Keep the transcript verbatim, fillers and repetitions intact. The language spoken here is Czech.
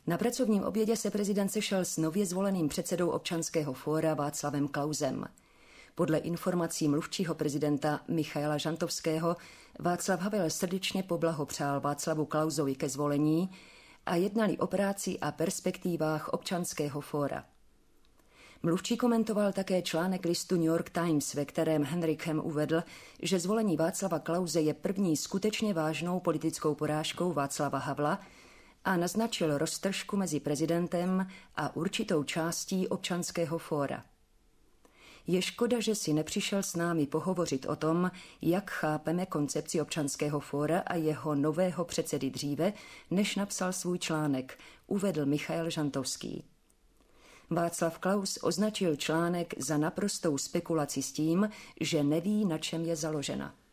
Na pracovním obědě se prezident sešel s nově zvoleným předsedou Občanského fóra Václavem Klausem. Podle informací mluvčího prezidenta Michaila Žantovského Václav Havel srdečně poblahopřál Václavu Klausovi ke zvolení a jednali o práci a perspektivách Občanského fóra. Mluvčí komentoval také článek listu New York Times, ve kterém Henrik Hem uvedl, že zvolení Václava Klause je první skutečně vážnou politickou porážkou Václava Havla a naznačil roztržku mezi prezidentem a určitou částí Občanského fóra. Je škoda, že si nepřišel s námi pohovořit o tom, jak chápeme koncepci Občanského fóra a jeho nového předsedy dříve, než napsal svůj článek, uvedl Michail Žantovský. Václav Klaus označil článek za naprostou spekulaci s tím, že neví, na čem je založena.